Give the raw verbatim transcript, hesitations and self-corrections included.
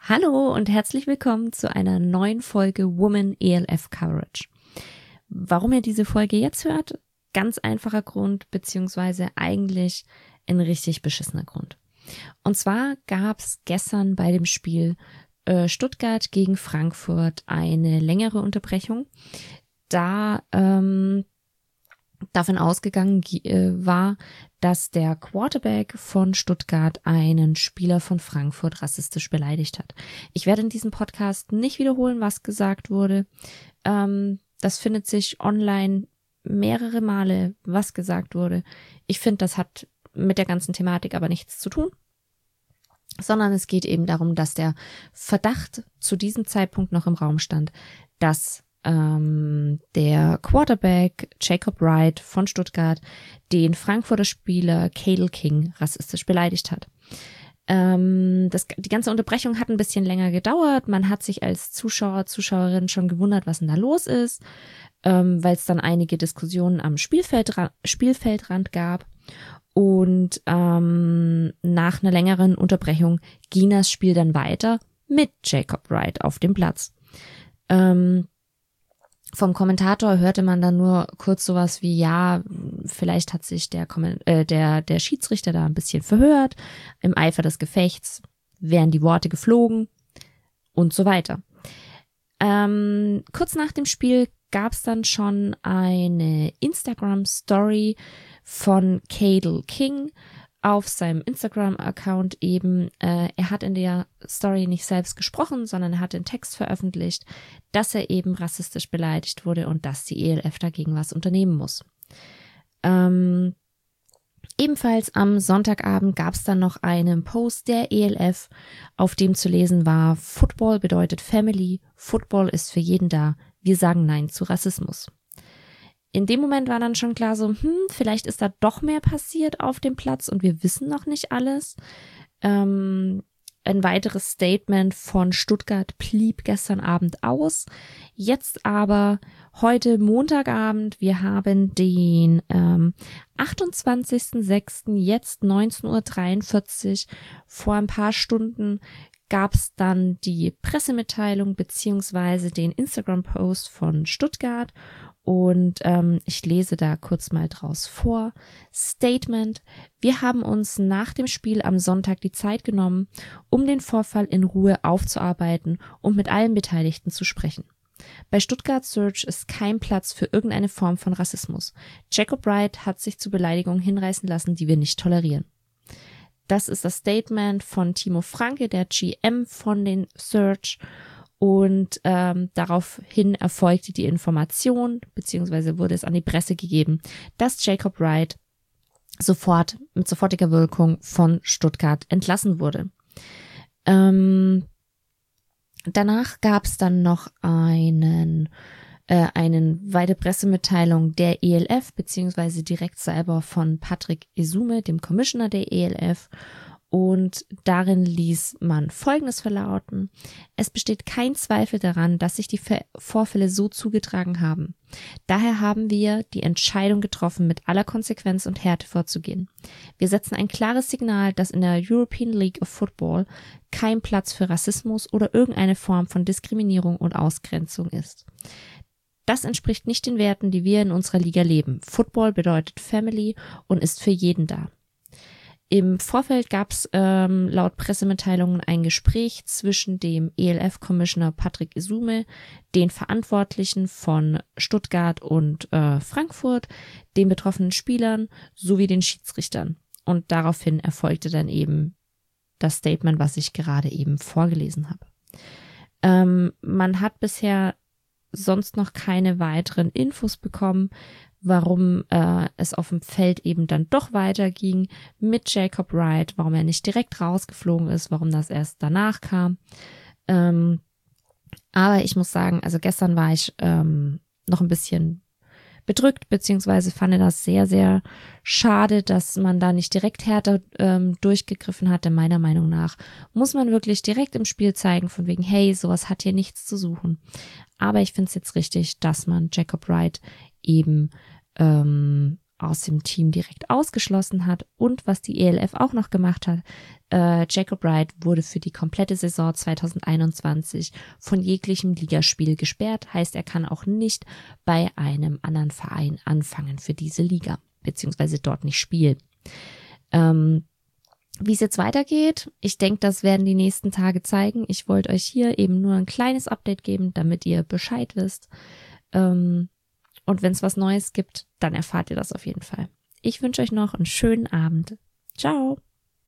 Hallo und herzlich willkommen zu einer neuen Folge Woman E L F Coverage. Warum ihr diese Folge jetzt hört? Ganz einfacher Grund, beziehungsweise eigentlich ein richtig beschissener Grund. Und zwar gab es gestern bei dem Spiel äh, Stuttgart gegen Frankfurt eine längere Unterbrechung, da ähm, davon ausgegangen äh, war, dass der Quarterback von Stuttgart einen Spieler von Frankfurt rassistisch beleidigt hat. Ich werde in diesem Podcast nicht wiederholen, was gesagt wurde. Ähm, das findet sich online mehrere Male, was gesagt wurde. Ich finde, das hat mit der ganzen Thematik aber nichts zu tun, sondern es geht eben darum, dass der Verdacht zu diesem Zeitpunkt noch im Raum stand, dass ähm, der Quarterback Jacob Wright von Stuttgart den Frankfurter Spieler Cadel King rassistisch beleidigt hat. Ähm, das, die ganze Unterbrechung hat ein bisschen länger gedauert. Man hat sich als Zuschauer, Zuschauerin schon gewundert, was denn da los ist, ähm, weil es dann einige Diskussionen am Spielfeldra- Spielfeldrand gab. Und ähm, nach einer längeren Unterbrechung ging das Spiel dann weiter mit Jacob Wright auf dem Platz. Ähm, Vom Kommentator hörte man dann nur kurz sowas wie, ja, vielleicht hat sich der, äh, der, der Schiedsrichter da ein bisschen verhört, im Eifer des Gefechts wären die Worte geflogen und so weiter. Ähm, kurz nach dem Spiel gab es dann schon eine Instagram-Story von Cadel King auf seinem Instagram-Account eben. Äh, er hat in der Story nicht selbst gesprochen, sondern er hat den Text veröffentlicht, dass er eben rassistisch beleidigt wurde und dass die E L F dagegen was unternehmen muss. Ähm, ebenfalls am Sonntagabend gab es dann noch einen Post der E L F, auf dem zu lesen war: Football bedeutet Family, Football ist für jeden da, wir sagen Nein zu Rassismus. In dem Moment war dann schon klar so, hm, vielleicht ist da doch mehr passiert auf dem Platz und wir wissen noch nicht alles. Ähm, ein weiteres Statement von Stuttgart blieb gestern Abend aus. Jetzt aber heute Montagabend, wir haben den ähm, achtundzwanzigsten sechsten jetzt neunzehn Uhr dreiundvierzig. Vor ein paar Stunden gab es dann die Pressemitteilung beziehungsweise den Instagram-Post von Stuttgart. Und ähm, ich lese da kurz mal draus vor. Statement: Wir haben uns nach dem Spiel am Sonntag die Zeit genommen, um den Vorfall in Ruhe aufzuarbeiten und mit allen Beteiligten zu sprechen. Bei Stuttgart Surge ist kein Platz für irgendeine Form von Rassismus. Jacob Wright hat sich zu Beleidigungen hinreißen lassen, die wir nicht tolerieren. Das ist das Statement von Timo Franke, der G M von den Surge. Und ähm, daraufhin erfolgte die Information, beziehungsweise wurde es an die Presse gegeben, dass Jacob Wright sofort, mit sofortiger Wirkung von Stuttgart entlassen wurde. Ähm, danach gab es dann noch einen, äh, einen weitere Pressemitteilung der E L F, beziehungsweise direkt selber von Patrick Esume, dem Commissioner der E L F. Und darin ließ man Folgendes verlauten: Es besteht kein Zweifel daran, dass sich die Vorfälle so zugetragen haben. Daher haben wir die Entscheidung getroffen, mit aller Konsequenz und Härte vorzugehen. Wir setzen ein klares Signal, dass in der European League of Football kein Platz für Rassismus oder irgendeine Form von Diskriminierung und Ausgrenzung ist. Das entspricht nicht den Werten, die wir in unserer Liga leben. Football bedeutet Family und ist für jeden da. Im Vorfeld gab es ähm, laut Pressemitteilungen ein Gespräch zwischen dem E L F-Commissioner Patrick Esume, den Verantwortlichen von Stuttgart und äh, Frankfurt, den betroffenen Spielern sowie den Schiedsrichtern. Und daraufhin erfolgte dann eben das Statement, was ich gerade eben vorgelesen habe. Ähm, man hat bisher sonst noch keine weiteren Infos bekommen, warum äh, es auf dem Feld eben dann doch weiterging mit Jacob Wright, warum er nicht direkt rausgeflogen ist, warum das erst danach kam. Ähm, aber ich muss sagen, also gestern war ich ähm, noch ein bisschen bedrückt, beziehungsweise fand das sehr, sehr schade, dass man da nicht direkt härter ähm, durchgegriffen hat. Denn meiner Meinung nach muss man wirklich direkt im Spiel zeigen, von wegen, hey, sowas hat hier nichts zu suchen. Aber ich finde es jetzt richtig, dass man Jacob Wright eben ähm, aus dem Team direkt ausgeschlossen hat. Und was die E L F auch noch gemacht hat, äh, Jacob Wright wurde für die komplette Saison zwanzig einundzwanzig von jeglichem Ligaspiel gesperrt. Heißt, er kann auch nicht bei einem anderen Verein anfangen für diese Liga, beziehungsweise dort nicht spielen. Ähm, Wie es jetzt weitergeht, ich denke, das werden die nächsten Tage zeigen. Ich wollte euch hier eben nur ein kleines Update geben, damit ihr Bescheid wisst. Ähm, und wenn es was Neues gibt, dann erfahrt ihr das auf jeden Fall. Ich wünsche euch noch einen schönen Abend. Ciao!